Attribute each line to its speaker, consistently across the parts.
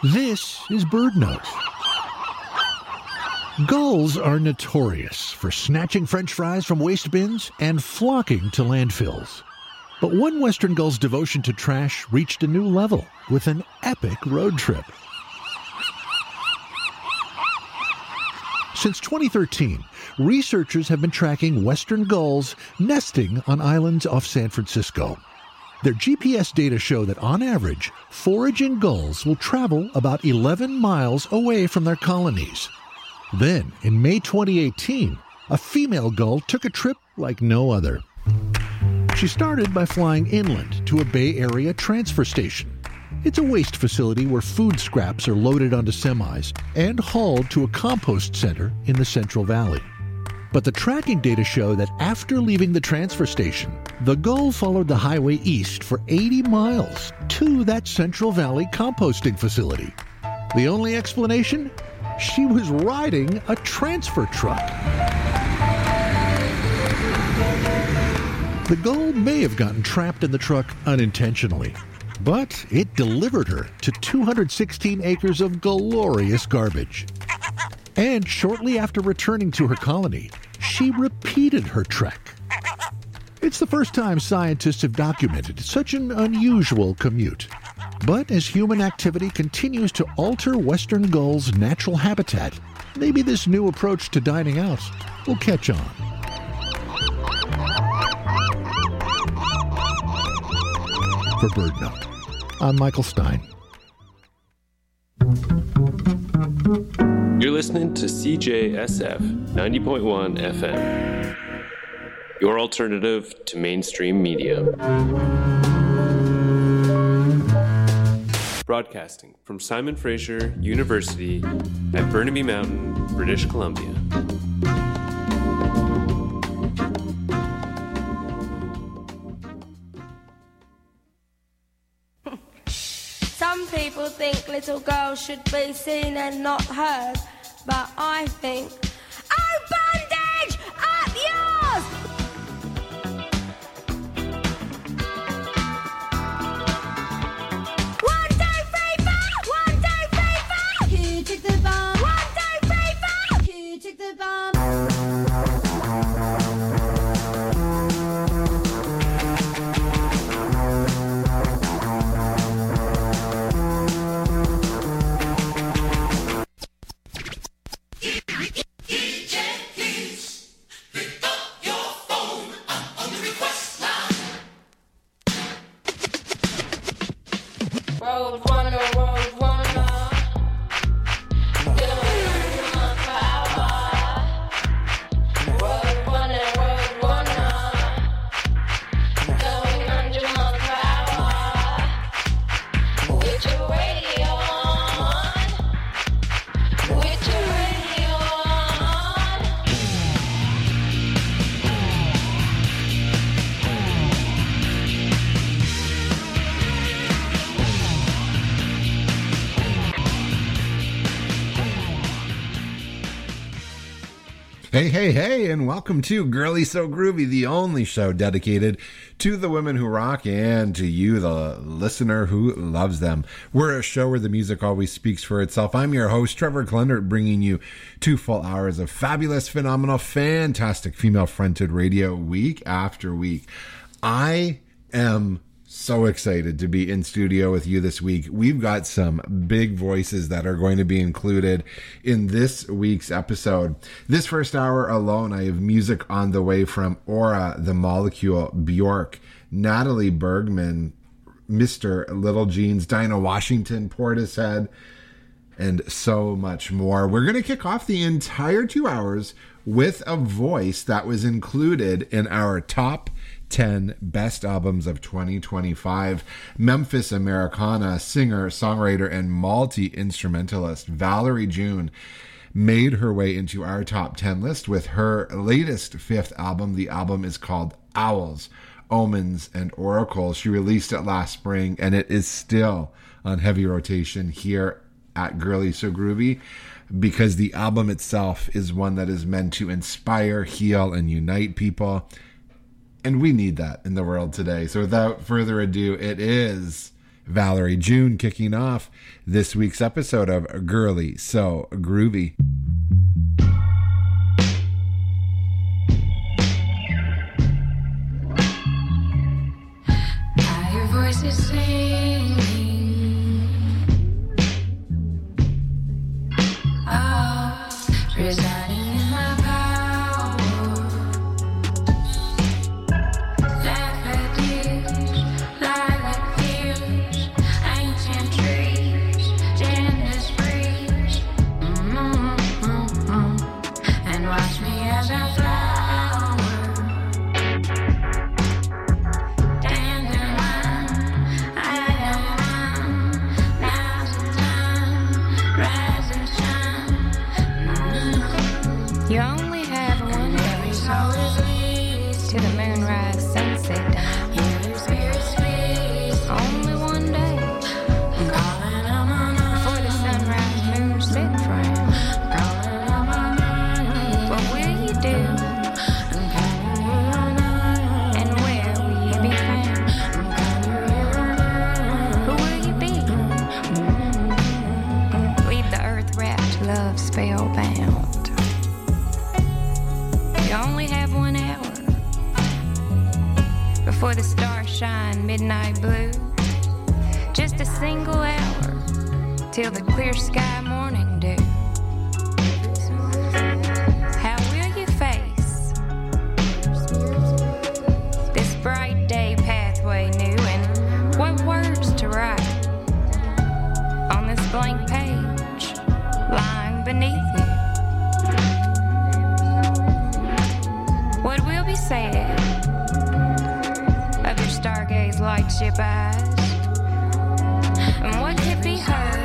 Speaker 1: This is Bird Note. Gulls are notorious for snatching French fries from waste bins and flocking to landfills. But one western gull's devotion to trash reached a new level with an epic road trip. Since 2013, researchers have been tracking western gulls nesting on islands off San Francisco. Their GPS data show that, on average, foraging gulls will travel about 11 miles away from their colonies. Then, in May 2018, a female gull took a trip like no other. She started by flying inland to a Bay Area transfer station. It's a waste facility where food scraps are loaded onto semis and hauled to a compost center in the Central Valley. But the tracking data show that after leaving the transfer station, the gull followed the highway east for 80 miles to that Central Valley composting facility. The only explanation? She was riding a transfer truck. The gull may have gotten trapped in the truck unintentionally, but it delivered her to 216 acres of glorious garbage. And shortly after returning to her colony, she repeated her trek. It's the first time scientists have documented such an unusual commute. But as human activity continues to alter western gulls' natural habitat, maybe this new approach to dining out will catch on. For Bird Note, I'm Michael Stein.
Speaker 2: You're listening to CJSF 90.1 FM, your alternative to mainstream media. Broadcasting from Simon Fraser University at Burnaby Mountain, British Columbia.
Speaker 3: Some people think little girls should be seen and not heard, but I think, oh, bandage! Up yours! One, two, three, four! One, two, three, four! Who took the bomb? One, two, three, four! Who took the bomb?
Speaker 4: Hey, and welcome to Girly So Groovy, the only show dedicated to the women who rock and to you, the listener who loves them. We're a show where the music always speaks for itself. I'm your host, Trevor Klendert, bringing you 2 full hours of fabulous, phenomenal, fantastic female-fronted radio week after week. I am so excited to be in studio with you this week. We've got some big voices that are going to be included in this week's episode. This first hour alone, I have music on the way from Aura, The Molecule, Bjork, Natalie Bergman, Mr. Little Jeans, Dinah Washington, Portishead, and so much more. We're going to kick off the entire 2 hours with a voice that was included in our top 10 best albums of 2025. Memphis Americana singer, songwriter, and multi-instrumentalist Valerie June made her way into our top 10 list with her latest 5th album. The album is called Owls, Omens, and Oracles. She released it last spring, and it is still on heavy rotation here at Girly So Groovy, because the album itself is one that is meant to inspire, heal, and unite people. And we need that in the world today. So without further ado, it is Valerie June kicking off this week's episode of Girly So Groovy.
Speaker 5: I hear voices singing. Oh, residing in my power. Laugh at this, lilac fields, ancient trees, gender breeze. And watch me as I flower. Dandelion, I don't mind. Now's the time, rise and shine.
Speaker 3: You only have one day till the moonrise, sunset time. Only one day before the sunrise, moon set frown. What will you do? And where will you be found? Who will you be? Leave the earth wrapped, love spellbound. You only have 1 hour before the stars shine midnight blue. Just a single hour till the clear sky morning dew. How will you face this bright day pathway new, and what words to write on this blank page lying beneath you? What will be said of your stargaze lightship eyes? And what could be heard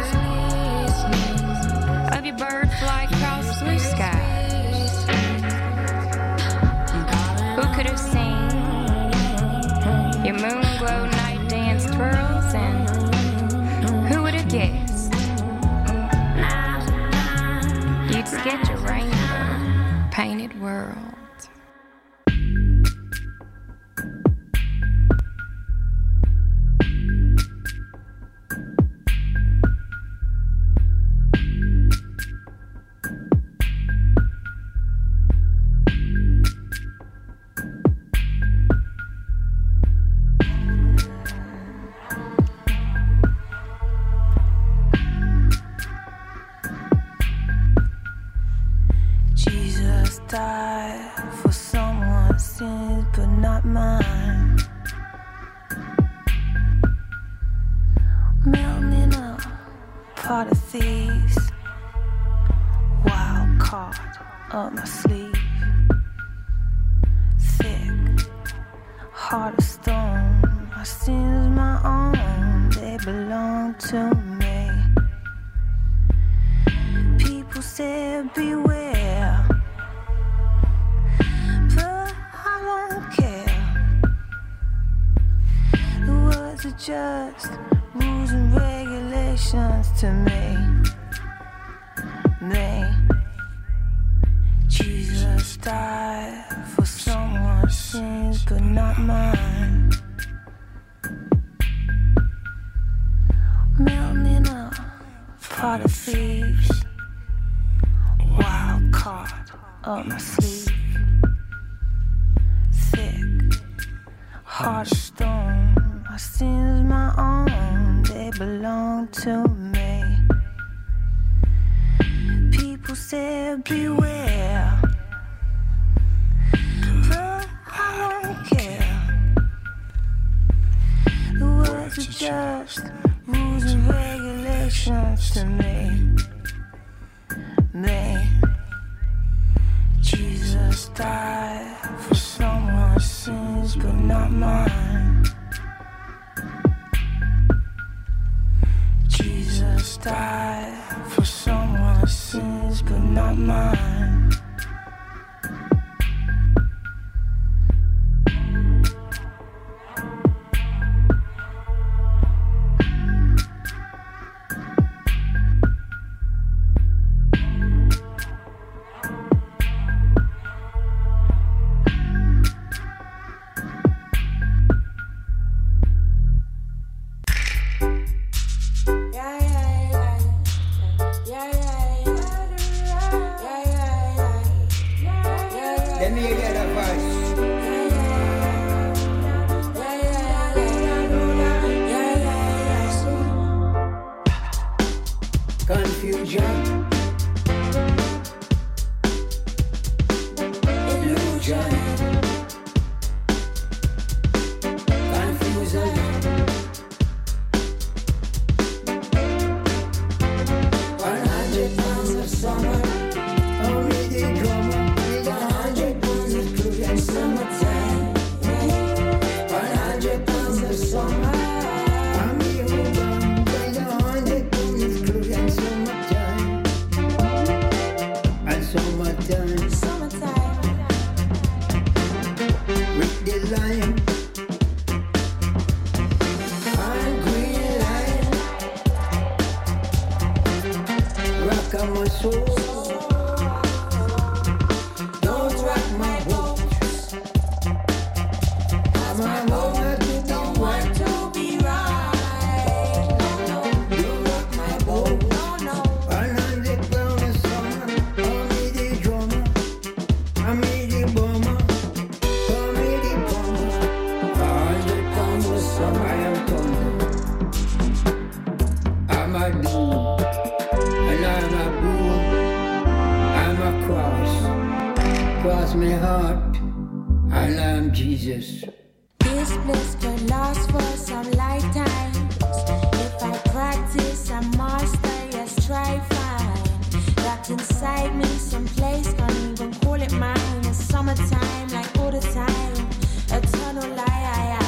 Speaker 3: of your bird flight across blue skies? Who could have seen your moon glow night dance twirls? And who would have guessed you'd sketch a rainbow painted world?
Speaker 5: Jesus died for someone's sins, but not mine. Melting in a pot of thieves, wild card up my sleeve. Thick, heart of stone, my sins my own, they belong to me. People said beware, but I don't care. The words are just rules and regulations to me. Jesus died for someone's sins, but not mine. Melting in a pot of thieves, wild card up my sleeve. Thick, heart of stone, my sins my own, they belong to me. People said beware, but I don't care. The words are just rules and regulations to me. Jesus died for someone's sins, but not mine. Jesus died for someone's sins, but not mine.
Speaker 6: confusion, illusion, confusion. 100 pounds of summer, only the drummer with 100 pounds of crude and summertime. 100 pounds of summer.
Speaker 5: This bliss could last for some lifetimes. If I practice, I master, yes, try find. Locked inside me someplace, can't even call it mine. It's summertime, like all the time. Eternal lie.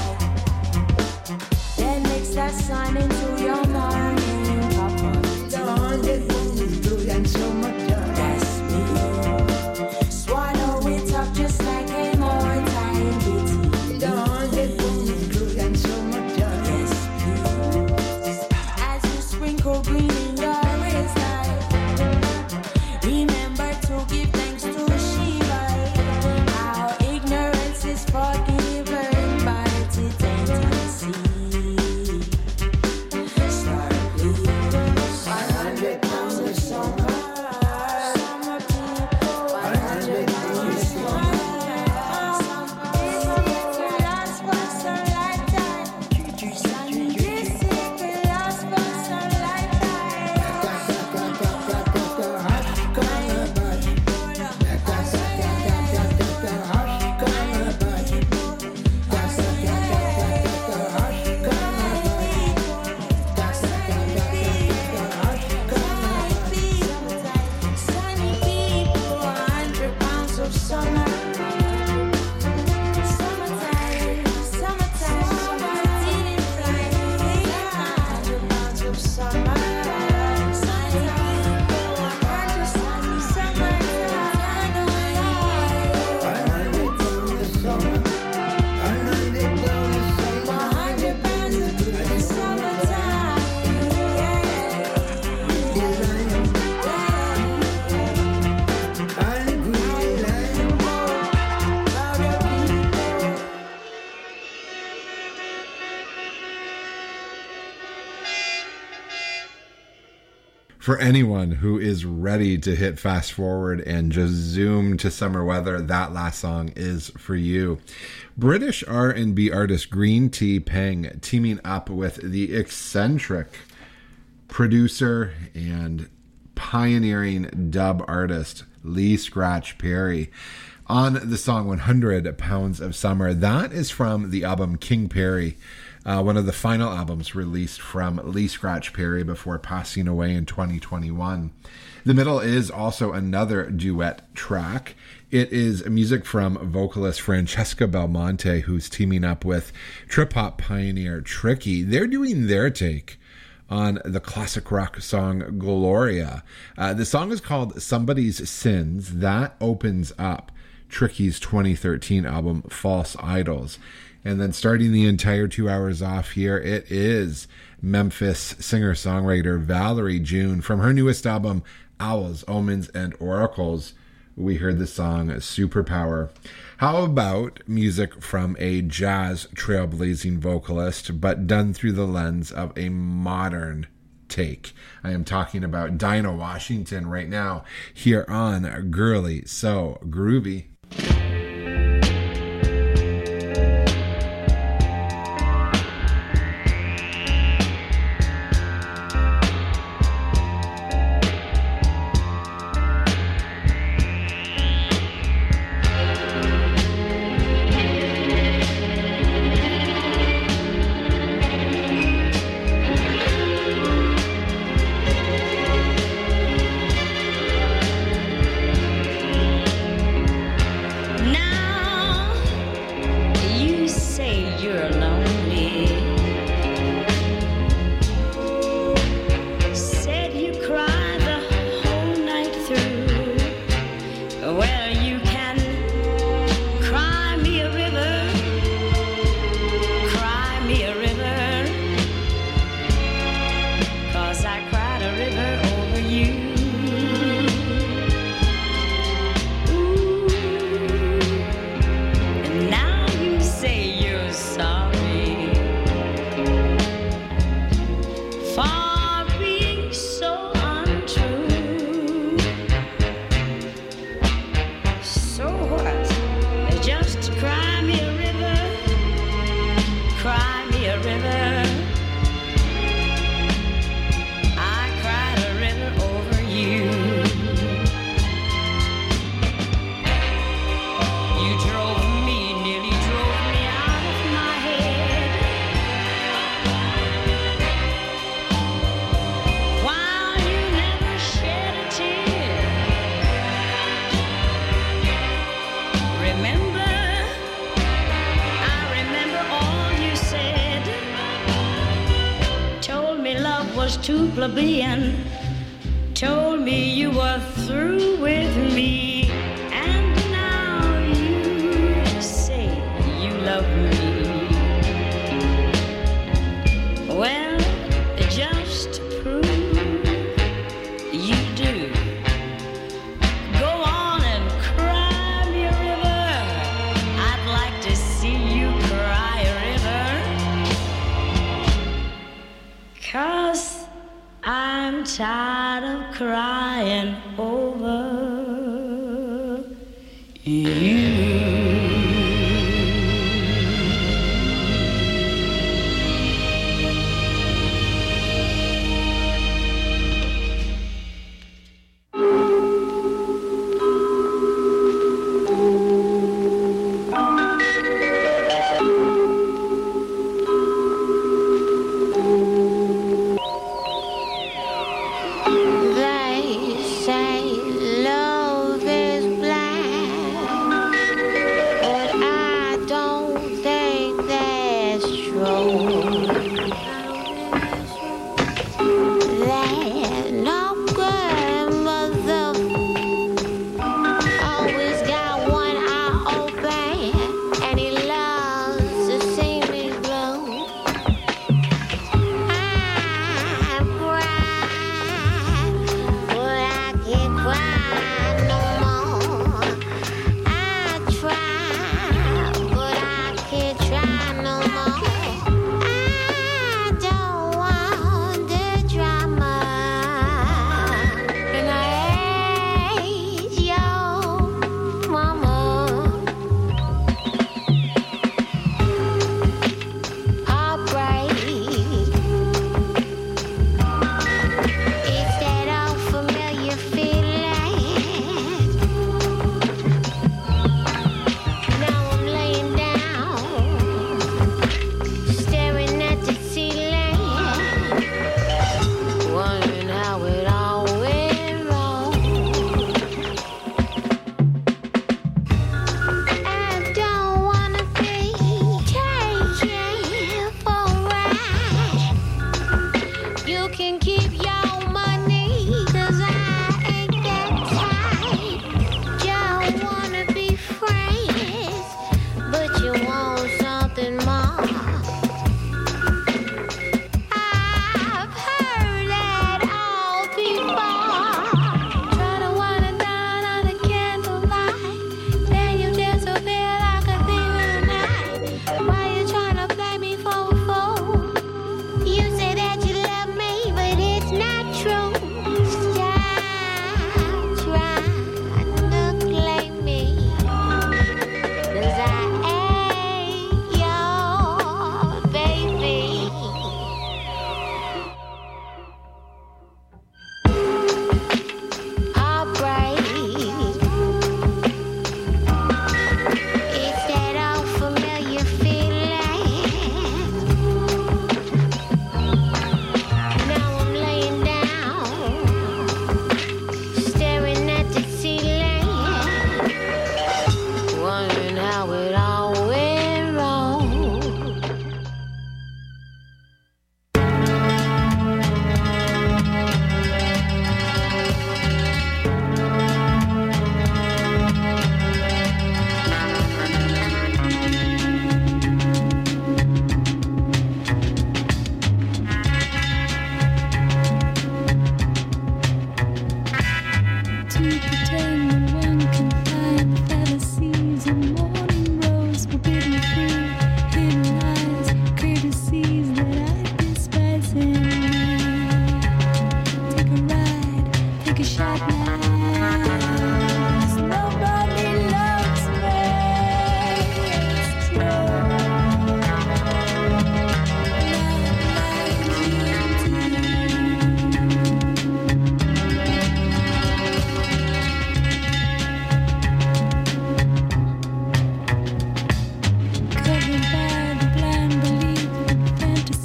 Speaker 5: Then mix that sun into your morning. Papa, the 100 wounds blue and so much joy. That's me. Swallow it up just like a morning. Green in your waistline. Remember to give thanks to Shiva. Our ignorance is forgiven, but it ain't unseen. Start please. 100 pounds of summer. Summer people. 100 pounds of summer. This year will last for some lifetime. Sunny, this year will last for some lifetime.
Speaker 4: For anyone who is ready to hit fast forward and just zoom to summer weather, that last song is for you. British R&B artist Green Tea Peng teaming up with the eccentric producer and pioneering dub artist Lee Scratch Perry on the song 100 Pounds of Summer. That is from the album King Perry, one of the final albums released from Lee Scratch Perry before passing away in 2021. The middle is also another duet track. It is music from vocalist Francesca Belmonte, who's teaming up with trip-hop pioneer Tricky. They're doing their take on the classic rock song Gloria. The song is called Somebody's Sins. That opens up Tricky's 2013 album False Idols. And then starting the entire 2 hours off here, it is Memphis singer-songwriter Valerie June from her newest album, Owls, Omens, and Oracles. We heard the song Superpower. How about music from a jazz trailblazing vocalist, but done through the lens of a modern take? I am talking about Dinah Washington right now here on Girly So Groovy.
Speaker 7: too plebeian, told me you were through with me, and now you say you love me. Well, just to prove you do, go on and cry me a river. I'd like to see you cry a river, 'cause I'm tired of crying over you.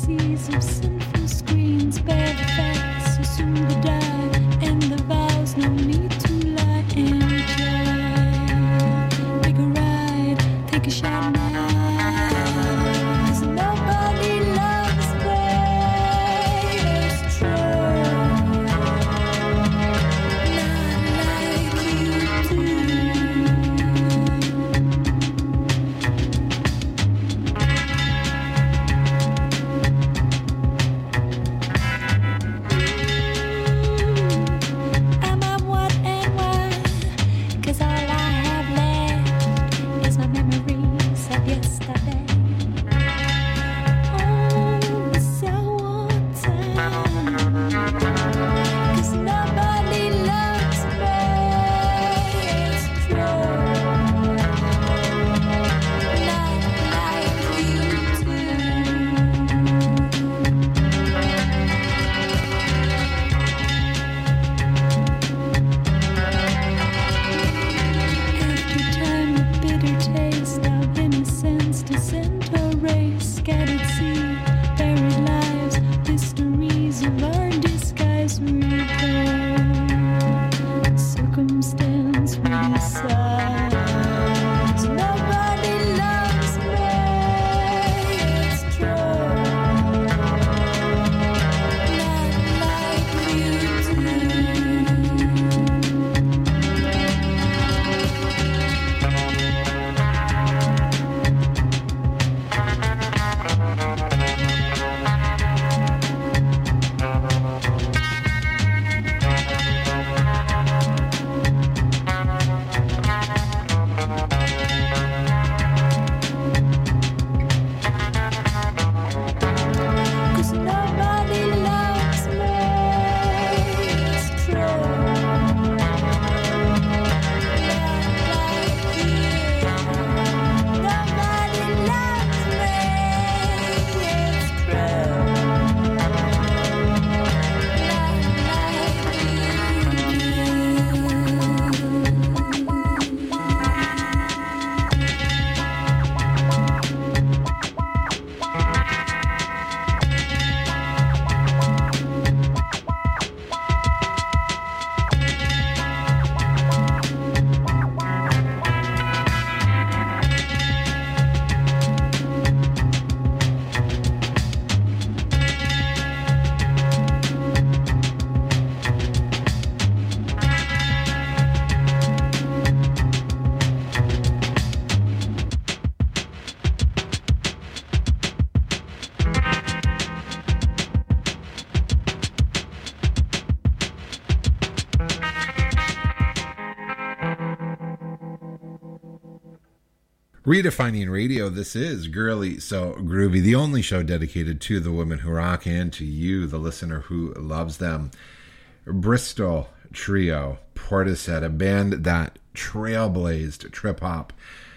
Speaker 8: Sinful screens bear the facts, assume the die, and the vows no
Speaker 4: Redefining radio, this is Girly So Groovy, the only show dedicated to the women who rock and to you, the listener who loves them. Bristol trio, Portishead, a band that trailblazed trip-hop,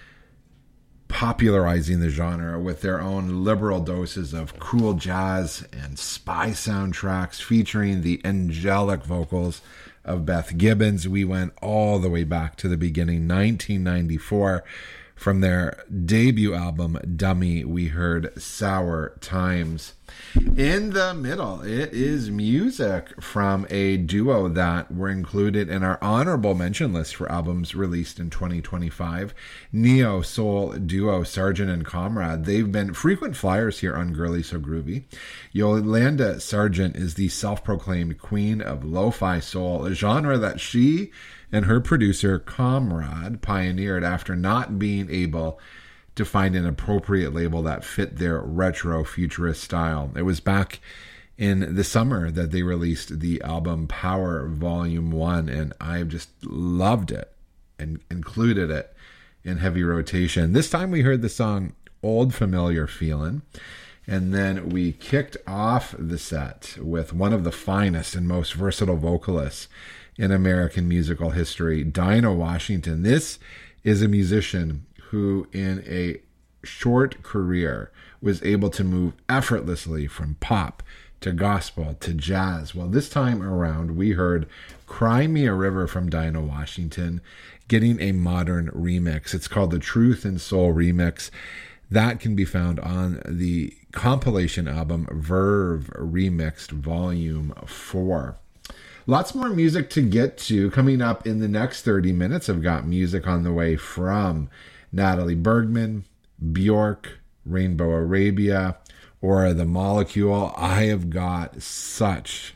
Speaker 4: popularizing the genre with their own liberal doses of cool jazz and spy soundtracks featuring the angelic vocals of Beth Gibbons. We went all the way back to the beginning, 1994. From their debut album, Dummy, we heard Sour Times. In the middle, it is music from a duo that were included in our honorable mention list for albums released in 2025. Neo-soul duo Sargent and Comrade. They've been frequent flyers here on Girly So Groovy. Yolanda Sargent is the self-proclaimed queen of lo-fi soul, a genre that she and her producer Comrade pioneered after not being able to find an appropriate label that fit their retro futurist style. It was back in the summer that they released the album Power Volume 1, and I've just loved it and included it in heavy rotation. This time we heard the song Old Familiar Feelin', and then we kicked off the set with one of the finest and most versatile vocalists in American musical history, Dinah Washington. This is a musician who, in a short career, was able to move effortlessly from pop to gospel to jazz. Well, this time around, we heard Cry Me a River from Dinah Washington, getting a modern remix. It's called the Truth and Soul Remix. That can be found on the compilation album Verve Remixed Volume 4. Lots more music to get to. Coming up in the next 30 minutes, I've got music on the way from Natalie Bergman, Bjork, Rainbow Arabia, or The Molecule. I have got such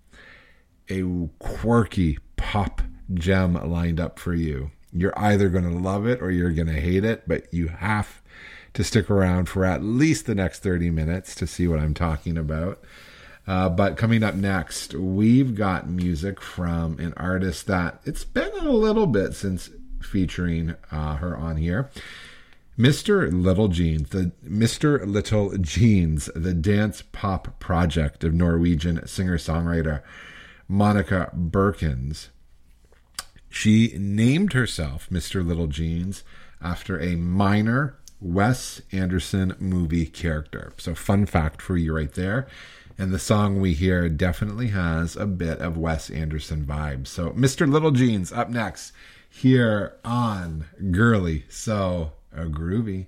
Speaker 4: a quirky pop gem lined up for you. You're either going to love it or you're going to hate it, but you have to stick around for at least the next 30 minutes to see what I'm talking about. But coming up next, we've got music from an artist that it's been a little bit since featuring her on here. Mr. Little Jeans, the dance pop project of Norwegian singer-songwriter Monica Berkins. She named herself Mr. Little Jeans after a minor Wes Anderson movie character. So fun fact for you right there. And the song we hear definitely has a bit of Wes Anderson vibes. So Mr. Little Jeans up next here on Girly So Groovy.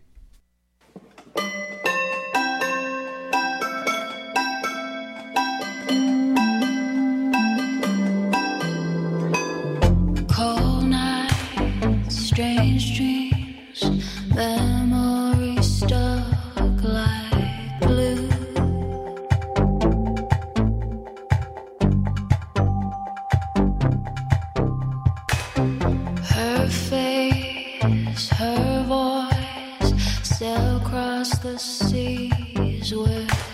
Speaker 5: Cold nights, strange dreams, memories stuck like glue. Her face, her voice, sail across the seas with